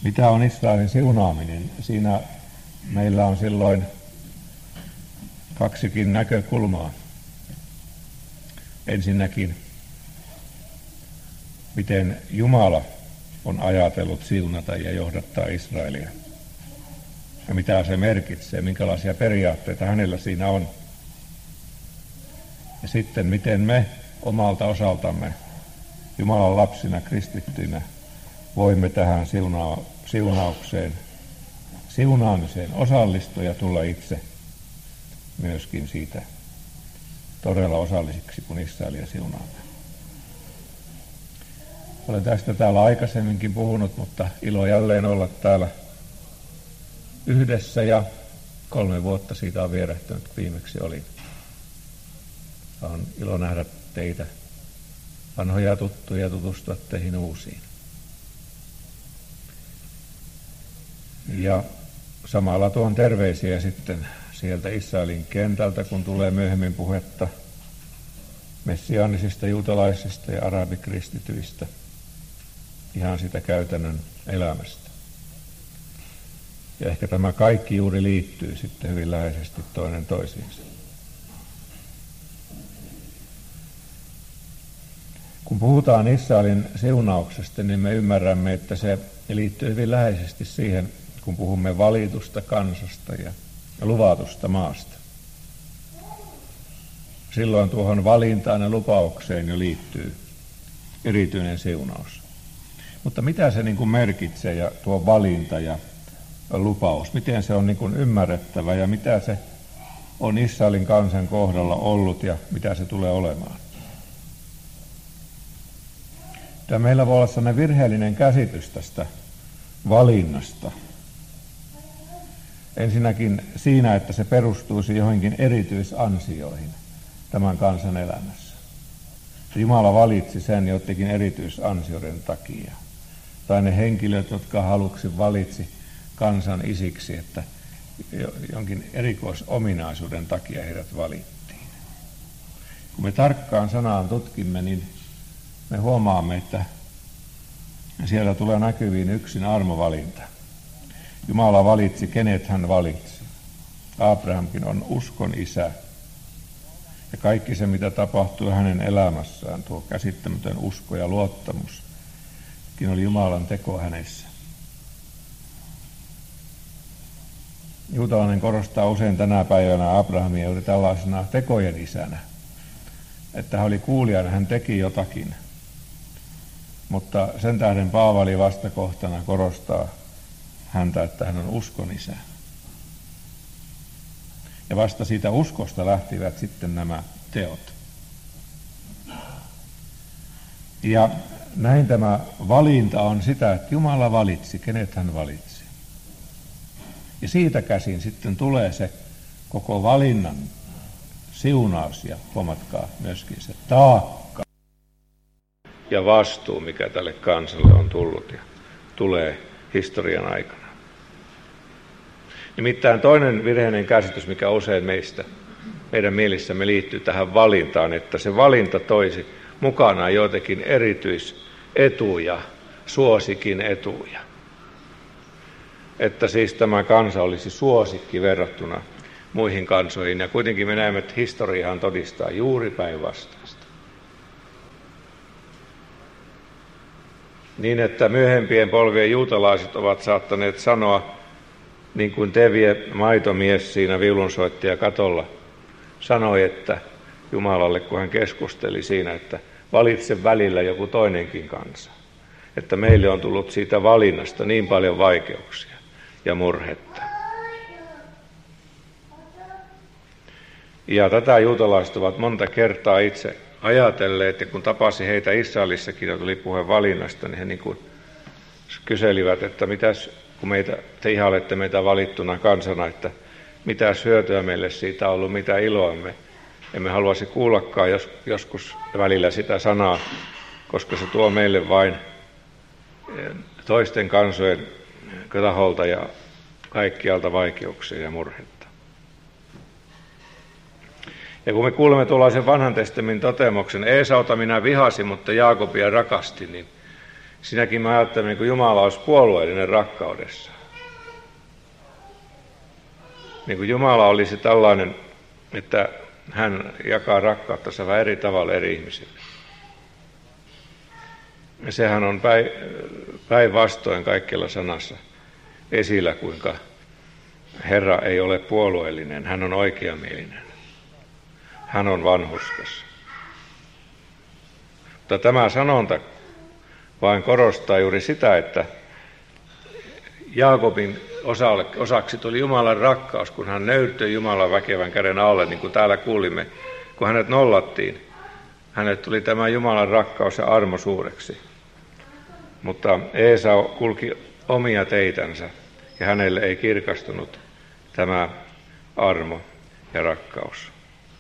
Mitä on Israelin siunaaminen? Siinä meillä on silloin kaksikin näkökulmaa. Ensinnäkin, miten Jumala on ajatellut siunata ja johdattaa Israelia. Ja mitä se merkitsee, minkälaisia periaatteita hänellä siinä on. Ja sitten, miten me omalta osaltamme, Jumalan lapsina, kristittyinä, voimme tähän siunaamiseen osallistua ja tulla itse myöskin siitä todella osallisiksi, kun Israelia siunaamme. Olen tästä täällä aikaisemminkin puhunut, mutta ilo jälleen olla täällä yhdessä ja 3 vuotta siitä on vierähtänyt, viimeksi olin. On ilo nähdä teitä, vanhoja tuttuja, tutustua teihin uusiin. Ja samalla tuon terveisiä sitten sieltä Israelin kentältä, kun tulee myöhemmin puhetta messiaanisista juutalaisista ja arabikristityistä, ihan sitä käytännön elämästä. Ja ehkä tämä kaikki juuri liittyy sitten hyvin läheisesti toinen toisiinsa. Kun puhutaan Israelin siunauksesta, niin me ymmärrämme, että se liittyy hyvin läheisesti siihen, kun puhumme valitusta kansasta ja luvatusta maasta. Silloin tuohon valintaan ja lupaukseen jo liittyy erityinen siunaus. Mutta mitä se niin kuin merkitsee ja tuo valinta ja lupaus, miten se on niin kuin ymmärrettävä ja mitä se on Israelin kansan kohdalla ollut ja mitä se tulee olemaan? Tämä meillä voi olla sellainen virheellinen käsitys tästä valinnasta. Ensinnäkin siinä, että se perustuisi johonkin erityisansioihin tämän kansan elämässä. Jumala valitsi sen jotenkin erityisansioiden takia. Tai ne henkilöt, jotka haluksi valitsi kansan isiksi, että jonkin erikoisominaisuuden takia heidät valittiin. Kun me tarkkaan sanaan tutkimme, niin me huomaamme, että siellä tulee näkyviin yksin armovalinta. Jumala valitsi, kenet hän valitsi. Abrahamkin on uskon isä. Ja kaikki se, mitä tapahtui hänen elämässään, tuo käsittämätön usko ja luottamus, oli Jumalan teko hänessä. Juutalainen korostaa usein tänä päivänä Abrahamia juuri tällaisena tekojen isänä. Että hän oli kuulijana, hän teki jotakin. Mutta sen tähden Paavali vastakohtana korostaa häntä, että hän on uskon isä. Ja vasta siitä uskosta lähtivät sitten nämä teot. Ja näin tämä valinta on sitä, että Jumala valitsi, kenet hän valitsi. Ja siitä käsin sitten tulee se koko valinnan siunaus ja huomatkaa myöskin se taakka ja vastuu, mikä tälle kansalle on tullut ja tulee historian aikana. Nimittäin toinen virheinen käsitys, mikä usein meidän mielissämme liittyy tähän valintaan, että se valinta toisi mukanaan joitakin erityisetuja, suosikin etuja. Että siis tämä kansa olisi suosikki verrattuna muihin kansoihin, ja kuitenkin me näemme, että historiahan todistaa juuri päinvastaista. Niin, että myöhempien polvien juutalaiset ovat saattaneet sanoa, niin kuin Tevye, maitomies siinä viulunsoittaja katolla, sanoi, että Jumalalle, kun hän keskusteli siinä, että valitse välillä joku toinenkin kansa. Että meille on tullut siitä valinnasta niin paljon vaikeuksia ja murhetta. Ja tätä juutalaiset ovat monta kertaa itse ajatelleet, ja kun tapasi heitä Israelissakin ja tuli puhe valinnasta, niin he niin kuin kyselivät, että mitäs, kun te ihailette meitä valittuna kansana, että mitä hyötyä meille siitä on ollut, mitä iloa emme haluaisi kuullakaan joskus välillä sitä sanaa, koska se tuo meille vain toisten kansojen taholta ja kaikkialta vaikeuksia ja murhetta. Ja kun me kuulemme tuollaisen vanhan testamentin toteamuksen, Eesauta minä vihasin, mutta Jaakobia rakastin, niin Sinäkin mä ajattelen, niin kuin Jumala olisi puolueellinen rakkaudessa. Niin kuin Jumala olisi tällainen, että hän jakaa rakkauttansa vähän eri tavalla eri ihmisille. Ja sehän on päinvastoin kaikkialla sanassa esillä, kuinka Herra ei ole puolueellinen, hän on oikeamielinen. Hän on vanhurskas. Mutta tämä sanonta vain korostaa juuri sitä, että Jaakobin osaksi tuli Jumalan rakkaus, kun hän nöyrtyi Jumalan väkevän käden alle, niin kuin täällä kuulimme, kun hänet nollattiin. Hänet tuli tämä Jumalan rakkaus ja armo suureksi. Mutta Eesau kulki omia teitänsä ja hänelle ei kirkastunut tämä armo ja rakkaus.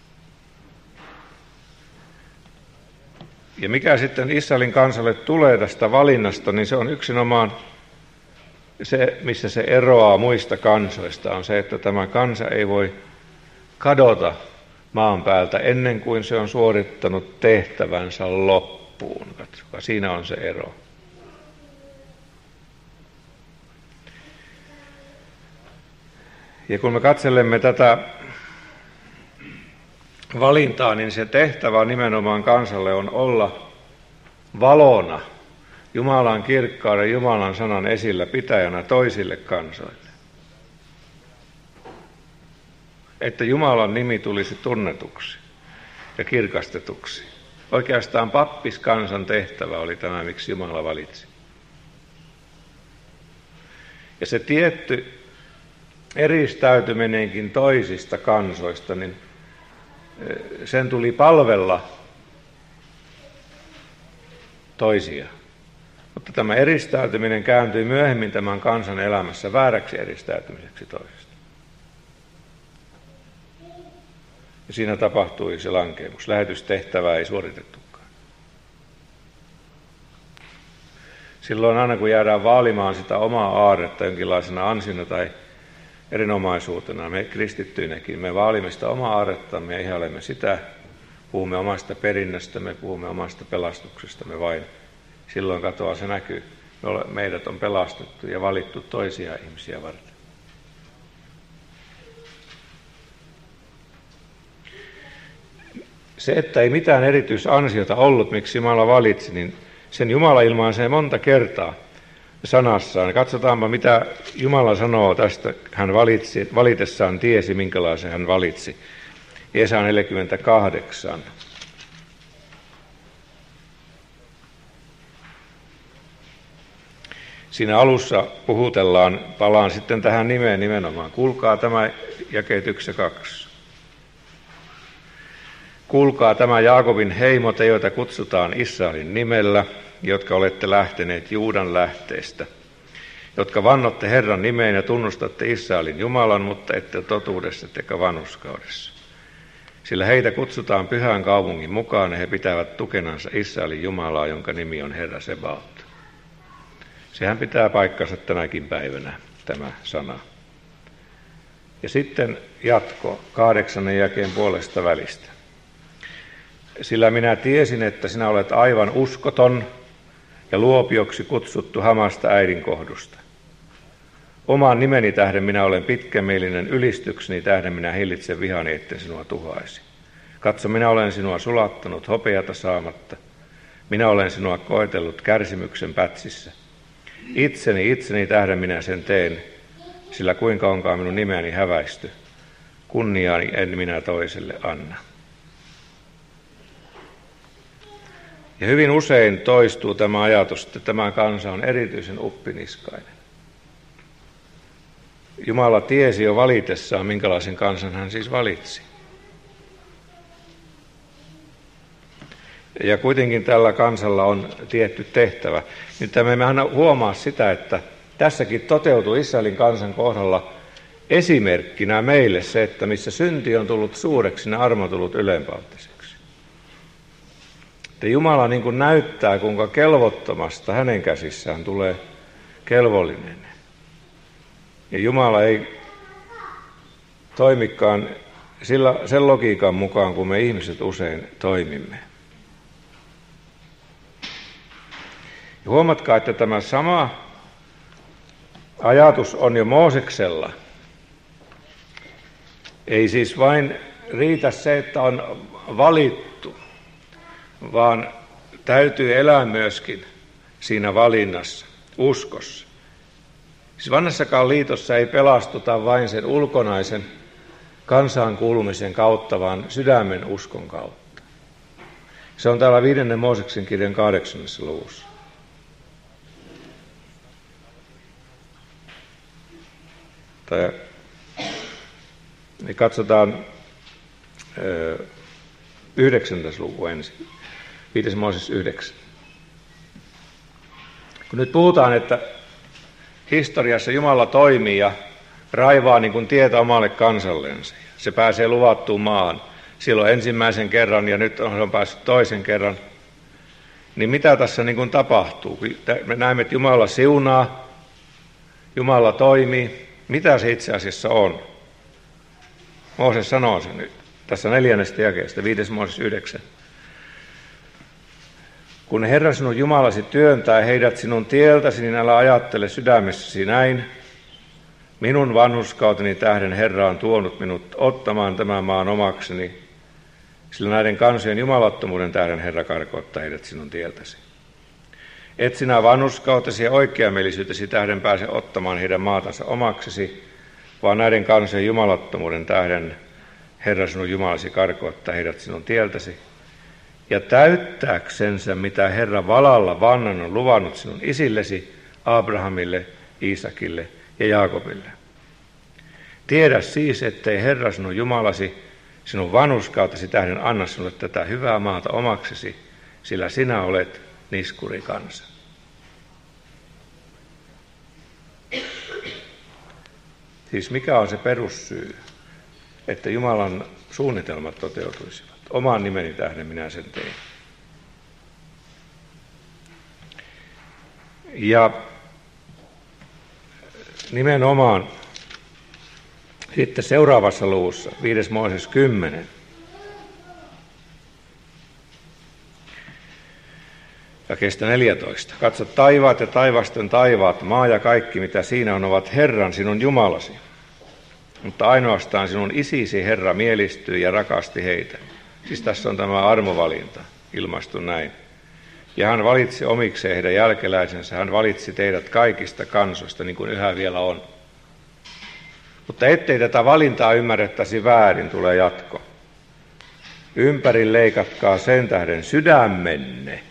Ja mikä sitten Israelin kansalle tulee tästä valinnasta, niin se on yksinomaan se, missä se eroaa muista kansoista, on se, että tämä kansa ei voi kadota maan päältä ennen kuin se on suorittanut tehtävänsä loppuun. Katsokaa, siinä on se ero. Ja kun me katselemme tätä valintaa, niin se tehtävä nimenomaan kansalle on olla valona Jumalan kirkkauden, Jumalan sanan esillä pitäjänä toisille kansoille. Että Jumalan nimi tulisi tunnetuksi ja kirkastetuksi. Oikeastaan pappiskansan tehtävä oli tämä, miksi Jumala valitsi. Ja se tietty eristäytyminenkin toisista kansoista, niin sen tuli palvella toisia. Mutta tämä eristäytyminen kääntyi myöhemmin tämän kansan elämässä vääräksi eristäytymiseksi toisesta. Ja siinä tapahtui se lankeemus. Lähetystehtävää ei suoritettukaan. Silloin aina kun jäädään vaalimaan sitä omaa aarretta jonkinlaisena ansiona tai erinomaisuutena, me kristittyinäkin, me vaalimme sitä omaa aarrettamme ja ihailemme sitä, puhumme omasta perinnöstämme, puhumme omasta pelastuksestamme vain. Silloin katoaa se näkyy. Meidät on pelastettu ja valittu toisia ihmisiä varten. Se, että ei mitään erityisansiota ollut, miksi Jumala valitsi, niin sen Jumala ilmaisee monta kertaa sanassaan. Katsotaanpa, mitä Jumala sanoo tästä. Hän valitessaan tiesi, minkälaisen hän valitsi. Jesaja 48. Siinä alussa puhutellaan, palaan sitten tähän nimeen nimenomaan. Kuulkaa tämä jakeet 1 ja 2. Kuulkaa tämä Jaakobin heimo, te joita kutsutaan Israelin nimellä, jotka olette lähteneet Juudan lähteestä, jotka vannotte Herran nimeen ja tunnustatte Israelin Jumalan, mutta ette totuudessa tekä vanhurskaudessa. Sillä heitä kutsutaan pyhän kaupungin mukaan ja he pitävät tukenansa Israelin Jumalaa, jonka nimi on Herra Sebaot. Sehän pitää paikkansa tänäkin päivänä, tämä sana. Ja sitten jatko 8. jakeen puolesta välistä. Sillä minä tiesin, että sinä olet aivan uskoton ja luopioksi kutsuttu hamasta äidin kohdusta. Oman nimeni tähden minä olen pitkämielinen, ylistykseni tähden minä hillitsen vihani, etten sinua tuhaisi. Katso, minä olen sinua sulattanut hopeata saamatta. Minä olen sinua koetellut kärsimyksen pätsissä. Itseni tähden minä sen teen, sillä kuinka onkaan minun nimeäni häväisty. Kunniaani en minä toiselle anna. Ja hyvin usein toistuu tämä ajatus, että tämä kansa on erityisen uppiniskainen. Jumala tiesi jo valitessaan, minkälaisen kansan hän siis valitsi. Ja kuitenkin tällä kansalla on tietty tehtävä. Nyt me emme aina huomaa sitä, että tässäkin toteutuu Israelin kansan kohdalla esimerkkinä meille se, että missä synti on tullut suureksi, niin armo on tullut ylenpalttiseksi. Että Jumala niin kuin näyttää, kuinka kelvottomasta hänen käsissään tulee kelvollinen. Ja Jumala ei toimikaan sen logiikan mukaan, kun me ihmiset usein toimimme. Ja huomatkaa, että tämä sama ajatus on jo Mooseksella. Ei siis vain riitä se, että on valittu, vaan täytyy elää myöskin siinä valinnassa, uskossa. Siis vanhassakaan liitossa ei pelastuta vain sen ulkonaisen kansaan kuulumisen kautta, vaan sydämen uskon kautta. Se on täällä 5. Mooseksen kirjan 8. luvussa. Niin katsotaan 9. luku ensin. 5. Mooses 9. Kun nyt puhutaan, että historiassa Jumala toimii ja raivaa niin kuin tietä omalle kansallensa. Se pääsee luvattuun maahan silloin ensimmäisen kerran ja nyt on päässyt toisen kerran. Niin mitä tässä niin kuin tapahtuu? Me näemme, että Jumala siunaa, Jumala toimii. Mitä se itse asiassa on? Mooses sanoo se nyt tässä 4. jakeesta, 5. Mooses 9. Kun Herra sinun Jumalasi työntää heidät sinun tieltäsi, niin älä ajattele sydämessäsi näin. Minun vanhurskauteni tähden Herra on tuonut minut ottamaan tämän maan omakseni, sillä näiden kansojen jumalattomuuden tähden Herra karkottaa heidät sinun tieltäsi. Et sinä vanhurskautesi ja oikeamielisyytesi tähden pääse ottamaan heidän maatansa omaksesi, vaan näiden kansojen jumalattomuuden tähden Herra sinun Jumalasi karkottaa heidät sinun tieltäsi. Ja täyttääksensä, mitä Herra valalla vannan on luvannut sinun isillesi, Abrahamille, Iisakille ja Jaakobille. Tiedä siis, ettei Herra sinun Jumalasi sinun vanhurskautesi tähden anna sinulle tätä hyvää maata omaksesi, sillä sinä olet niskurikansa. Siis mikä on se perussyy, että Jumalan suunnitelmat toteutuisivat? Oman nimeni tähden minä sen tein. Ja nimenomaan sitten seuraavassa luvussa, 5. Mooses 10. Jakeesta 14. Katso taivaat ja taivasten taivaat, maa ja kaikki mitä siinä on, ovat Herran sinun Jumalasi. Mutta ainoastaan sinun isisi Herra mielistyi ja rakasti heitä. Siis tässä on tämä armovalinta ilmaistu näin. Ja hän valitsi omikseen heidän jälkeläisensä, hän valitsi teidät kaikista kansoista, niin kuin yhä vielä on. Mutta ettei tätä valintaa ymmärrettäisi väärin, tulee jatko. Ympäri leikatkaa sen tähden sydämenne,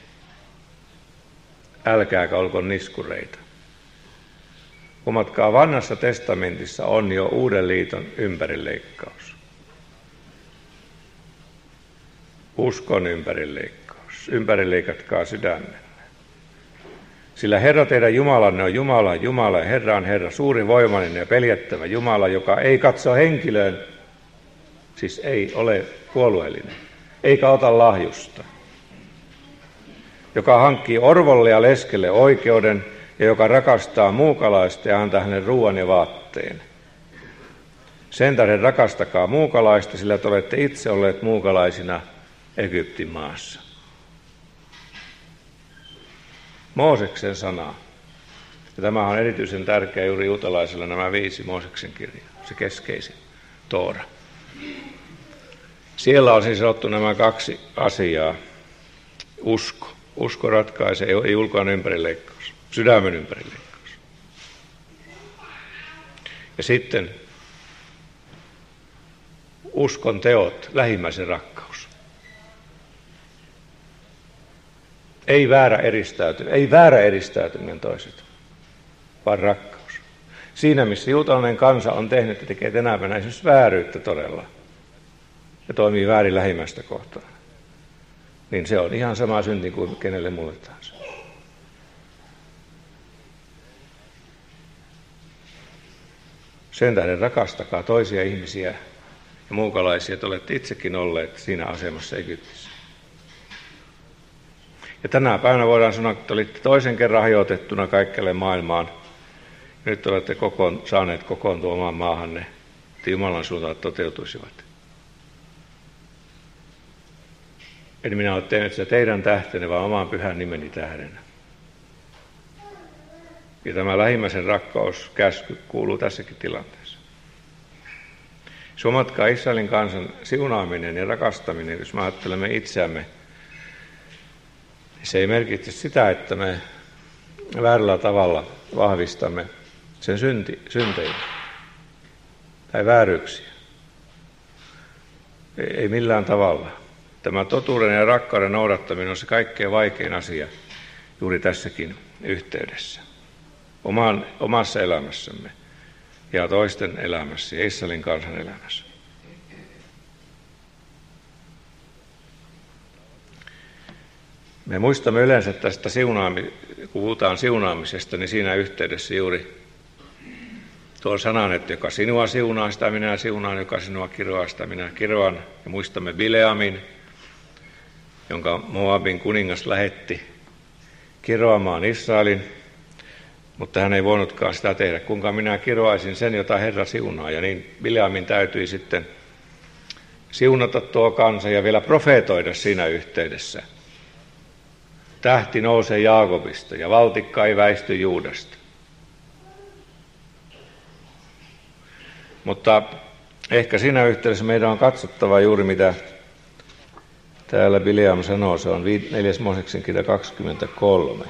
älkääkä olko niskureita. Huomatkaa, vanhassa testamentissa on jo uuden liiton ympärileikkaus. Uskon ympärileikkaus. Ympärileikatkaa sydämenne. Sillä Herra teidän Jumalanne on Jumala, Jumala ja Herra on Herra, suuri voimainen ja peljättävä Jumala, joka ei katso henkilöön, siis ei ole puolueellinen, eikä ota lahjusta. Joka hankkii orvolle ja leskelle oikeuden ja joka rakastaa muukalaista ja antaa hänelle ruoan ja vaatteen. Sen tähden rakastakaa muukalaista, sillä te olette itse olleet muukalaisina Egyptin maassa. Mooseksen sana. Ja tämä on erityisen tärkeä juuri juutalaisille nämä 5 Mooseksen kirjaa, se keskeisin, Toora. Siellä on siis sanottu nämä 2 asiaa. Usko. Usko ratkaisee, ei ulkoinen ympärileikkaus, sydämen ympärileikkaus. Ja sitten uskon teot, lähimmäisen rakkaus. Ei väärä eristäytyminen toiset, vaan rakkaus. Siinä, missä juutalainen kansa on tehnyt ja tekee tänä päivänä esimerkiksi vääryyttä todella ja toimii väärin lähimmäistä kohtaan, niin se on ihan sama synti kuin kenelle mulle tahansa. Sen tähden rakastakaa toisia ihmisiä ja muukalaisia, että olette itsekin olleet siinä asemassa Egyptissä. Ja tänä päivänä voidaan sanoa, että olitte toisen kerran hajotettuna kaikkelle maailmaan. Nyt olette saaneet kokoontua omaan maahanne, että Jumalan suuntaan toteutuisivat. En minä ole tehnyt sitä teidän tähtenne, vaan oman pyhän nimeni tähden. Ja tämä lähimmäisen rakkauskäsky kuuluu tässäkin tilanteessa. Huomatkaa, Israelin kansan siunaaminen ja rakastaminen, jos me ajattelemme itseämme, niin se ei merkitse sitä, että me väärällä tavalla vahvistamme sen syntejä tai vääryyksiä. Ei millään tavalla. Tämä totuuden ja rakkauden noudattaminen on se kaikkein vaikein asia juuri tässäkin yhteydessä. Omassa elämässämme ja toisten elämässä ja Israelin kansan elämässä. Me muistamme yleensä tästä kun puhutaan siunaamisesta, niin siinä yhteydessä juuri tuo sanan, että joka sinua siunaa, sitä minä siunaan, joka sinua kiroaa, sitä minä kiroan. Ja muistamme Bileamin, jonka Moabin kuningas lähetti kiroamaan Israelin, mutta hän ei voinutkaan sitä tehdä. Kuinka minä kiroaisin sen, jota Herra siunaa. Ja niin Bileamin täytyi sitten siunata tuo kansa ja vielä profeetoida siinä yhteydessä. Tähti nousee Jaakobista ja valtikka ei väisty Juudasta. Mutta ehkä siinä yhteydessä meidän on katsottava juuri mitä täällä Bileam sanoo. Se on 4. Mooseksen kirja 23.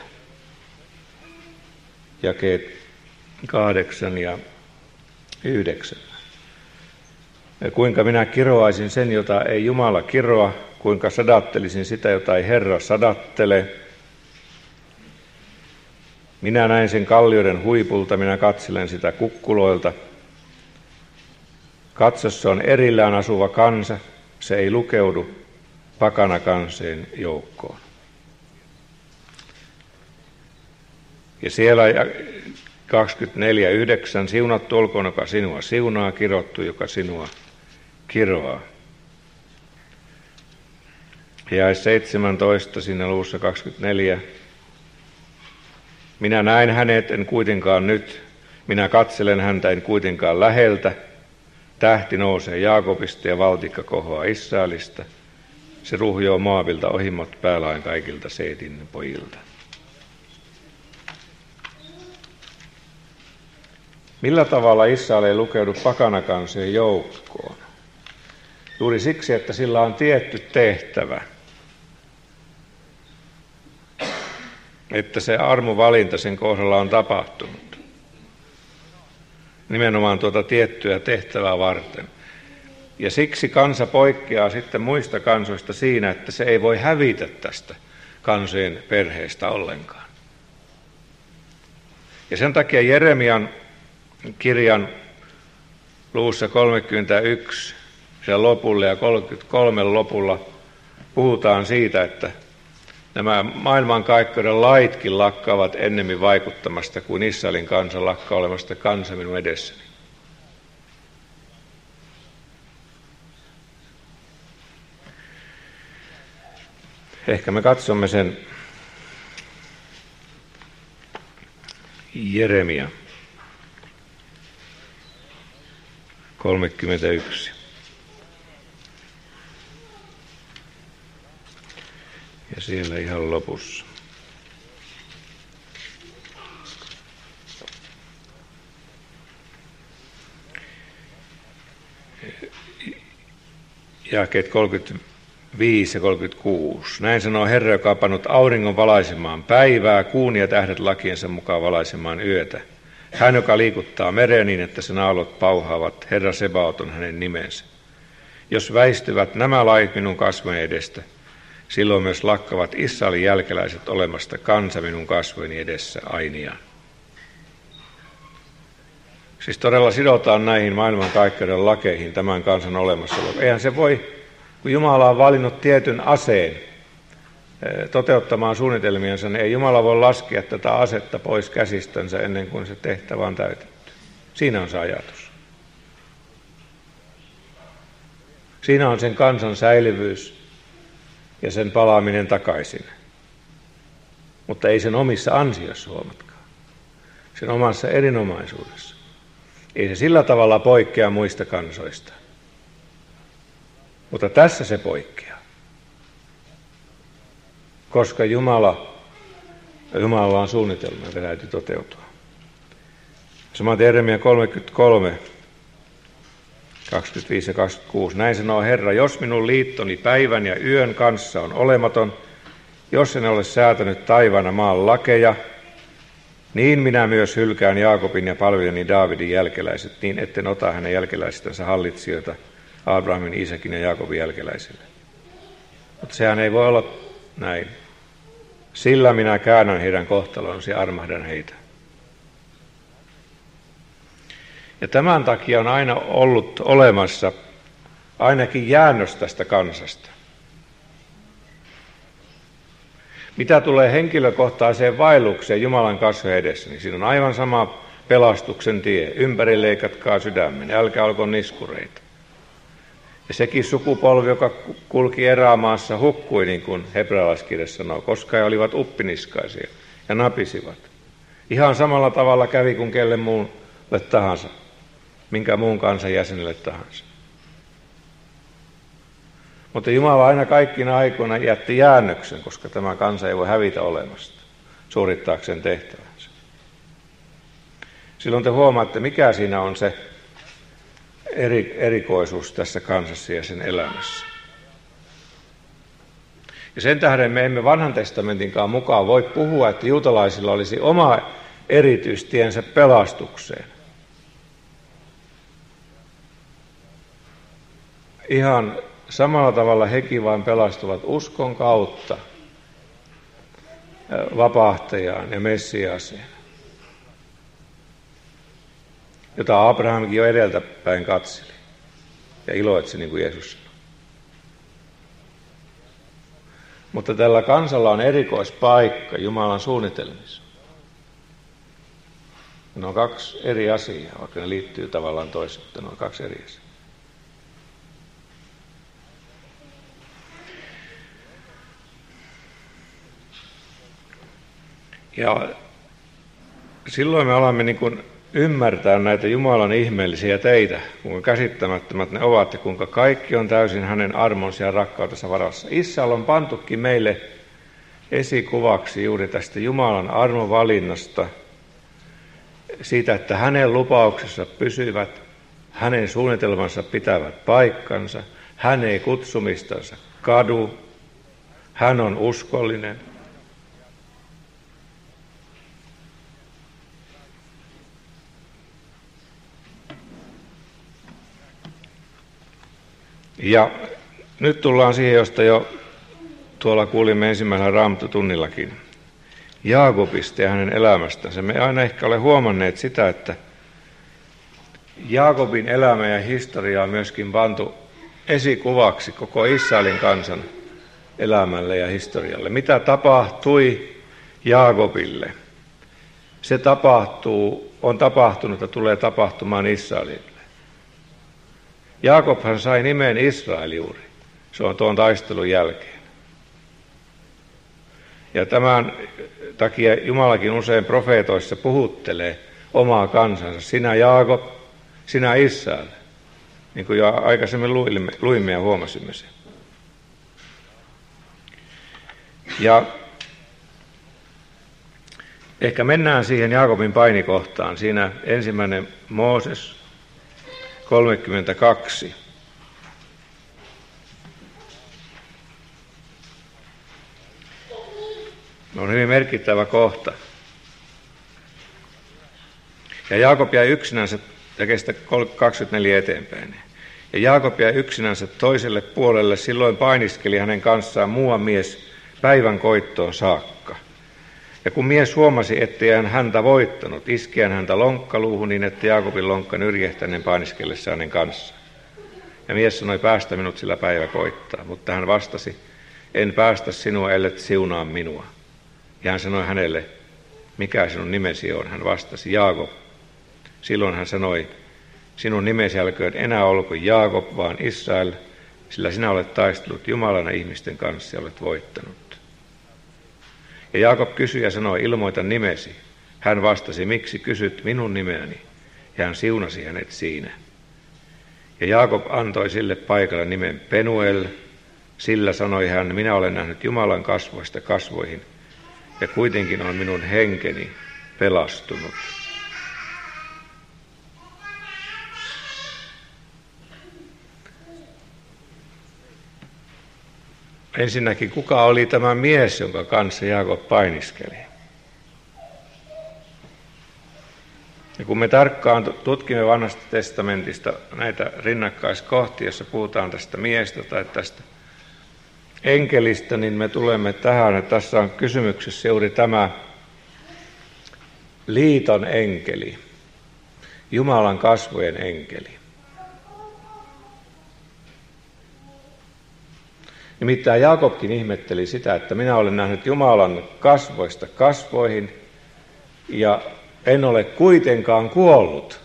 Jakeet 8 ja 9. Ja kuinka minä kiroaisin sen, jota ei Jumala kiroa, kuinka sadattelisin sitä, jota ei Herra sadattele. Minä näin sen kallioiden huipulta, minä katselen sitä kukkuloilta. Katsossa on erillään asuva kansa, se ei lukeudu pakanakanseen joukkoon. Ja siellä 24.9. Siunattu olkoon, joka sinua siunaa, kirottu, joka sinua kiroaa. Ja 17 siinä luvussa 24. Minä näin hänet, en kuitenkaan nyt. Minä katselen häntä, en kuitenkaan läheltä. Tähti nousee Jaakobista ja valtikka kohoaa Israelista. Se ruhjoo Moabilta ohimot päälain kaikilta Seetin pojilta. Millä tavalla Israel ei lukeudu pakanakansien joukkoon? Juuri siksi, että sillä on tietty tehtävä. Että se armovalinta sen kohdalla on tapahtunut. Nimenomaan tuota tiettyä tehtävää varten. Ja siksi kansa poikkeaa sitten muista kansoista siinä, että se ei voi hävitä tästä kansojen perheestä ollenkaan. Ja sen takia Jeremian kirjan luvussa 31 sen lopulla ja 33 lopulla puhutaan siitä, että nämä maailmankaikkeuden laitkin lakkaavat ennemmin vaikuttamasta kuin Israelin kansa lakkaa olemasta kansa minun edessäni. Ehkä me katsomme sen Jeremia 31. Ja siellä ihan lopussa. Jakeet 35 ja 36. Näin sanoo Herra, joka on pannut auringon valaisemaan päivää, kuun ja tähdet lakiensa mukaan valaisemaan yötä. Hän, joka liikuttaa meren niin, että sen aallot pauhaavat, Herra Sebaot on hänen nimensä. Jos väistyvät nämä lait minun kasvojeni edestä, silloin myös lakkavat Israelin jälkeläiset olemasta kansa minun kasvojeni edessä ainiaan. Siis todella sidotaan näihin maailmankaikkeuden lakeihin tämän kansan olemassaolo. Eihän se voi, kun Jumala on valinnut tietyn aseen toteuttamaan suunnitelmiansa, niin ei Jumala voi laskea tätä asetta pois käsistänsä ennen kuin se tehtävä on täytetty. Siinä on se ajatus. Siinä on sen kansan säilyvyys ja sen palaaminen takaisin. Mutta ei sen omissa ansioissa, huomatkaa. Sen omassa erinomaisuudessa. Ei se sillä tavalla poikkea muista kansoista. Mutta tässä se poikkeaa. Koska Jumalalla on suunnitelma, joka täytyy toteutua. Samaten Jeremia 33, 25 ja 26. Näin sanoo Herra, jos minun liittoni päivän ja yön kanssa on olematon, jos en ole säätänyt taivaana maan lakeja, niin minä myös hylkään Jaakobin ja palvelijani Daavidin jälkeläiset, niin etten ota hänen jälkeläistänsä hallitsijoita Abrahamin, Iisakin ja Jaakobin jälkeläisille. Mutta sehän ei voi olla näin. Sillä minä käännän heidän kohtalonsa ja armahdan heitä. Ja tämän takia on aina ollut olemassa ainakin jäännös tästä kansasta. Mitä tulee henkilökohtaiseen vaellukseen Jumalan kasvojen edessä, niin siinä on aivan sama pelastuksen tie. Ympäri leikatkaa sydämen, älkää olko niskureita. Ja sekin sukupolvi, joka kulki erämaassa, hukkui, niin kuin hebrealaiskirja sanoo, koska he olivat uppiniskaisia ja napisivat. Ihan samalla tavalla kävi kuin kelle muulle tahansa, minkä muun kansan jäsenelle tahansa. Mutta Jumala aina kaikkina aikoina jätti jäännöksen, koska tämä kansa ei voi hävitä olemasta suorittaakseen tehtävänsä. Silloin te huomaatte, mikä siinä on se erikoisuus tässä kansassa ja sen elämässä. Ja sen tähden me emme Vanhan testamentinkaan mukaan voi puhua, että juutalaisilla olisi oma erityistiensä pelastukseen. Ihan samalla tavalla hekin vain pelastuvat uskon kautta vapahtajaan ja Messiaaseen, jota Abrahamkin jo edeltäpäin katseli ja iloitsi, niin kuin Jeesus sanoi. Mutta tällä kansalla on erikoispaikka Jumalan suunnitelmissa. Ne on kaksi eri asiaa, vaikka ne liittyy tavallaan toisiin, mutta ne on kaksi eri asiaa. Ja silloin me alamme niin kuin ymmärtää näitä Jumalan ihmeellisiä teitä, kuinka käsittämättömät ne ovat ja kuinka kaikki on täysin hänen armonsa ja rakkautensa varassa. Israel on pantukin meille esikuvaksi juuri tästä Jumalan armovalinnasta, siitä, että hänen lupauksensa pysyvät, hänen suunnitelmansa pitävät paikkansa, hän ei kutsumistansa kadu, hän on uskollinen. Ja nyt tullaan siihen, josta jo tuolla kuulimme ensimmäisellä Raamattutunnillakin, Jaakobista ja hänen elämästänsä. Me aina ehkä ole huomanneet sitä, että Jaakobin elämä ja historia on myöskin pantu esikuvaksi koko Israelin kansan elämälle ja historialle. Mitä tapahtui Jaakobille? Se on tapahtunut ja tulee tapahtumaan Israelille. Jaakobhan sai nimen Israel juuri. Se on tuon taistelun jälkeen. Ja tämän takia Jumalakin usein profeetoissa puhuttelee omaa kansansa. Sinä Jaakob, sinä Israel. Niin kuin jo aikaisemmin luimme ja huomasimme sen. Ja ehkä mennään siihen Jaakobin painikohtaan. Siinä ensimmäinen Mooses 32. On hyvin merkittävä kohta. Ja Jaakob jäi yksinänsä, ja kestä 24 eteenpäin. Ja Jaakob jäi yksinänsä toiselle puolelle, silloin painiskeli hänen kanssaan muu mies päivän koittoon saakka. Ja kun mies huomasi, ettei hän häntä voittanut, iski häntä lonkkaluuhun niin, että Jaakobin lonkka nyrjähti hänen painiskellessa hänen kanssaan. Ja mies sanoi, päästä minut, sillä päivä koittaa. Mutta hän vastasi, en päästä sinua, ellet siunaa minua. Ja hän sanoi hänelle, mikä sinun nimesi on? Hän vastasi, Jaakob. Silloin hän sanoi, sinun nimesi älköön enää olko Jaakob, vaan Israel, sillä sinä olet taistellut Jumalana ihmisten kanssa ja olet voittanut. Ja Jaakob kysyi ja sanoi, ilmoita nimesi. Hän vastasi, miksi kysyt minun nimeäni? Ja hän siunasi hänet siinä. Ja Jaakob antoi sille paikalle nimen Penuel, sillä sanoi hän, minä olen nähnyt Jumalan kasvoista kasvoihin, ja kuitenkin on minun henkeni pelastunut. ensinnäkin, kuka oli tämä mies, jonka kanssa Jaakob painiskeli? Ja kun me tarkkaan tutkimme Vanhasta testamentista näitä rinnakkaiskohtia, joissa puhutaan tästä miestä tai tästä enkelistä, niin me tulemme tähän, että tässä on kysymyksessä juuri tämä liiton enkeli, Jumalan kasvojen enkeli. Nimittäin Jaakobkin ihmetteli sitä, että minä olen nähnyt Jumalan kasvoista kasvoihin ja en ole kuitenkaan kuollut.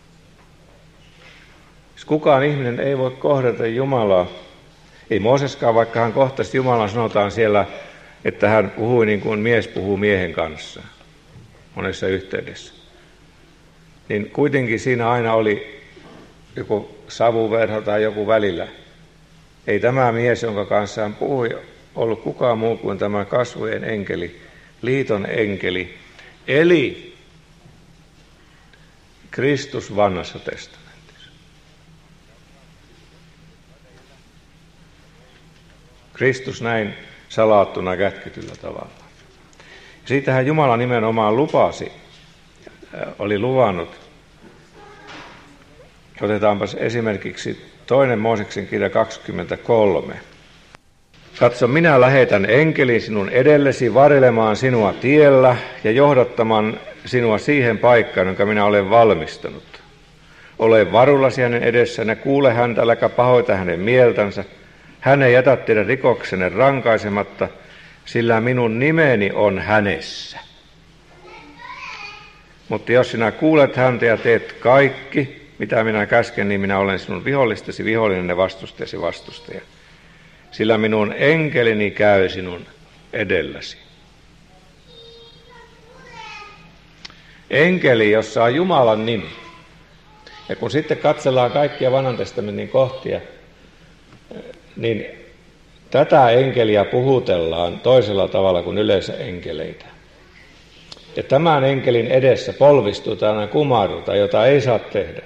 Kukaan ihminen ei voi kohdata Jumalaa. Ei Mooseskaan, vaikka hän kohtasi Jumalan, sanotaan siellä, että hän puhui niin kuin mies puhuu miehen kanssa monessa yhteydessä. Niin kuitenkin siinä aina oli joku savuverho tai joku välillä. Ei tämä mies, jonka kanssa hän puhui, ollut kukaan muu kuin tämä kasvojen enkeli, liiton enkeli, eli Kristus vanhassa testamentissa. Kristus näin salattuna kätketyllä tavalla. Siitähän Jumala nimenomaan lupasi, oli luvannut. Otetaanpas esimerkiksi 2. Mooseksen kirja 23. Katso, minä lähetän enkelin sinun edellesi varelemaan sinua tiellä ja johdattamaan sinua siihen paikkaan, jonka minä olen valmistanut. Ole varullasi hänen edessään ja kuule häntä, äläkä pahoita hänen mieltänsä. Hän ei jätä teidän rikoksenne rankaisematta, sillä minun nimeni on hänessä. Mutta jos sinä kuulet häntä ja teet kaikki, mitä minä käsken, niin minä olen sinun vihollistesi vihollinen ja vastustajasi vastustaja. Sillä minun enkelini käy sinun edelläsi. Enkeli, jossa on Jumalan nimi. Ja kun sitten katsellaan kaikkia Vanhan testamentin kohtia, niin tätä enkeliä puhutellaan toisella tavalla kuin yleensä enkeleitä. Ja tämän enkelin edessä polvistutaan ja kumarrutaan, jota ei saa tehdä.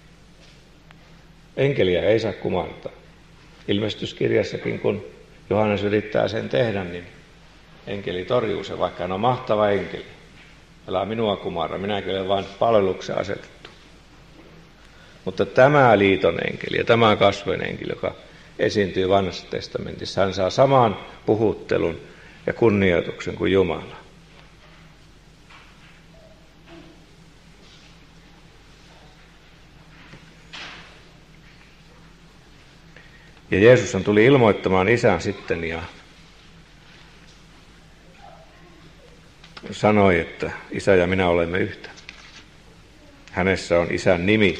Enkeliä ei saa kumartaa. Ilmestyskirjassakin, kun Johannes yrittää sen tehdä, niin enkeli torjuu sen, vaikka hän on mahtava enkeli. Älä minua kumarra, minäkin olen vain palveluksen asetettu. Mutta tämä liiton enkeli ja tämä kasvojen enkeli, joka esiintyy Vanhassa testamentissa, hän saa saman puhuttelun ja kunnioituksen kuin Jumala. Ja Jeesus tuli ilmoittamaan isän sitten ja sanoi, että isä ja minä olemme yhtä. Hänessä on isän nimi.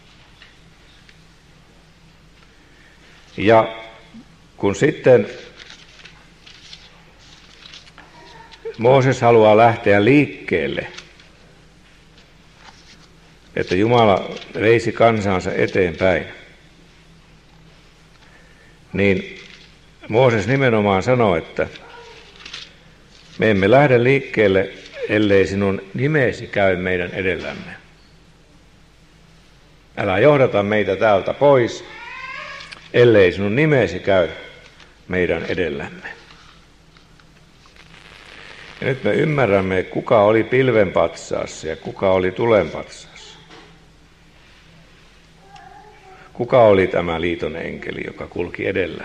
Ja kun sitten Mooses haluaa lähteä liikkeelle, että Jumala veisi kansansa eteenpäin, niin Mooses nimenomaan sanoi, että me emme lähde liikkeelle, ellei sinun nimesi käy meidän edellämme. Älä johdata meitä täältä pois, ellei sinun nimesi käy meidän edellämme. Ja nyt me ymmärrämme, kuka oli pilven patsaassa ja kuka oli tulen patsaassa. Kuka oli tämä liiton enkeli, joka kulki edellä?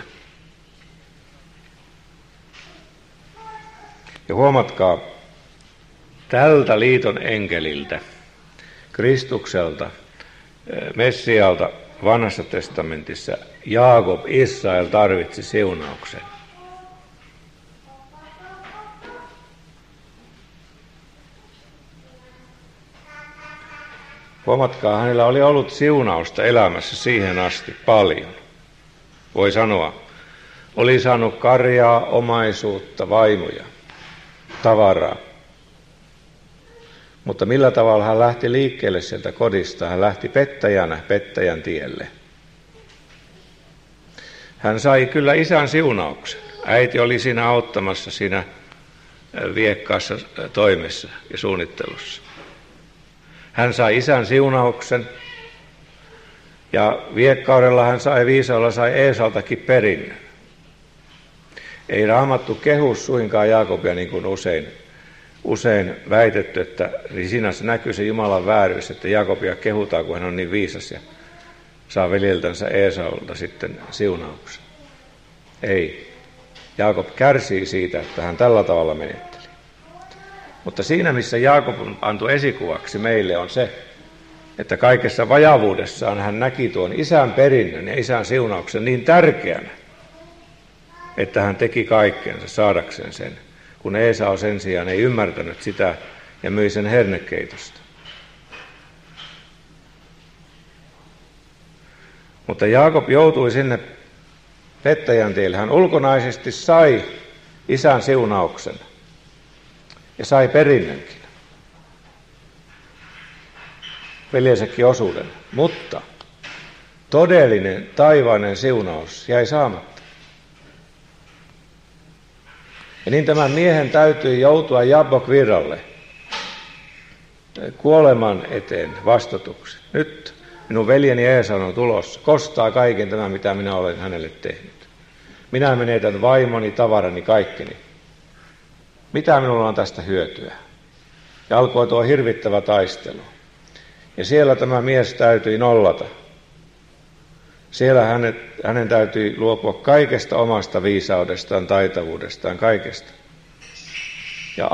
Ja huomatkaa, tältä liiton enkeliltä, Kristukselta, Messialta Vanhassa testamentissa Jaakob, Israel tarvitsi siunauksen. Huomatkaa, hänellä oli ollut siunausta elämässä siihen asti paljon. Voi sanoa, oli saanut karjaa, omaisuutta, vaimoja, tavaraa. Mutta millä tavalla hän lähti liikkeelle sieltä kodista? Hän lähti pettäjänä pettäjän tielle. Hän sai kyllä isän siunauksen. Äiti oli siinä auttamassa siinä viekkaassa toimessa ja suunnittelussa. Hän sai isän siunauksen ja viekkaudella hän sai, viisaudella sai Eesaltakin perinnön. Ei Raamattu kehu suinkaan Jaakobia niin kuin usein väitetty, että siinä näkyy se Jumalan vääryys, että Jaakobia kehutaan, kun hän on niin viisas ja saa veljeltänsä Eesaulta sitten siunauksen. Ei. Jaakob kärsii siitä, että hän tällä tavalla menetteli. Mutta siinä, missä Jaakob antoi esikuvaksi meille, on se, että kaikessa vajavuudessaan hän näki tuon isän perinnön ja isän siunauksen niin tärkeänä, että hän teki kaikkeensa saadakseen sen, kun Eesau sen sijaan ei ymmärtänyt sitä ja myi sen hernekeitosta. Mutta Jaakob joutui sinne pettäjän tielle. Hän ulkonaisesti sai isän siunauksen ja sai perinnönkin, veljensäkin osuuden, mutta todellinen taivainen siunaus jäi saamatta. Ja niin tämän miehen täytyi joutua Jabbok-virralle kuoleman eteen vastatuksi. Nyt minun veljeni Eesau on tulossa, kostaa kaiken tämän, mitä minä olen hänelle tehnyt. Minä menetän vaimoni, tavarani, kaikkeni. Mitä minulla on tästä hyötyä? Ja alkoi tuo hirvittävä taistelu. Ja siellä tämä mies täytyi nollata. Siellä hänen täytyi luopua kaikesta omasta viisaudestaan, taitavuudestaan, kaikesta. Ja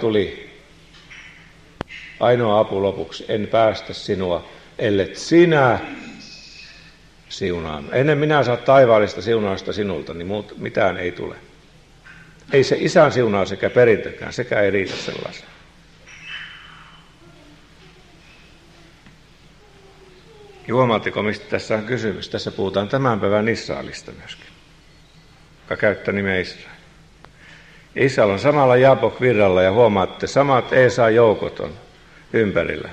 ainoa apu lopuksi, en päästä sinua, ellet sinä siunaa. Ennen minä saa taivaallista siunausta sinulta, niin mitään ei tule. Ei se isän siunaus sekä perintökään, sekä ei riitä sellaisen. Huomaatteko, mistä tässä on kysymys? Tässä puhutaan tämän päivän Israelista myöskin, joka käyttää nimeä Israel. Israel on samalla Jabbok-virralla ja huomaatte, samat Eesa-joukot on ympärillä.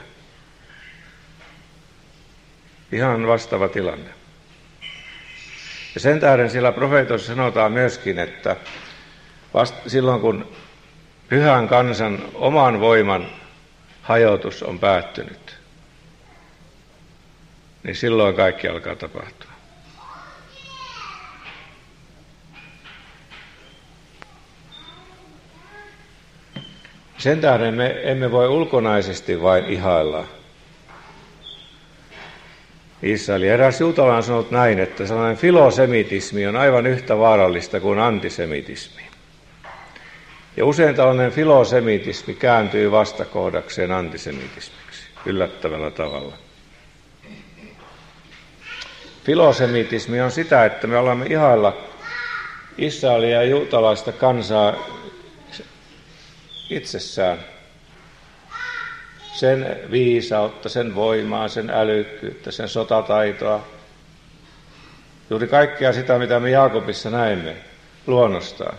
Ihan vastaava tilanne. Ja sen tähden siellä profeetoissa sanotaan myöskin, että silloin kun pyhän kansan oman voiman hajotus on päättynyt, niin silloin kaikki alkaa tapahtua. Sen tähden me emme voi ulkonaisesti vain ihailla Israelia. Eräs juutalainen on sanonut näin, että sellainen filosemitismi on aivan yhtä vaarallista kuin antisemitismi. Ja usein tällainen filosemitismi kääntyy vastakohdakseen antisemitismiksi yllättävällä tavalla. Filosemitismi on sitä, että me olemme ihailla Israelia ja juutalaista kansaa itsessään. Sen viisautta, sen voimaa, sen älykkyyttä, sen sotataitoa. Juuri kaikkea sitä, mitä me Jaakobissa näemme luonnostaan.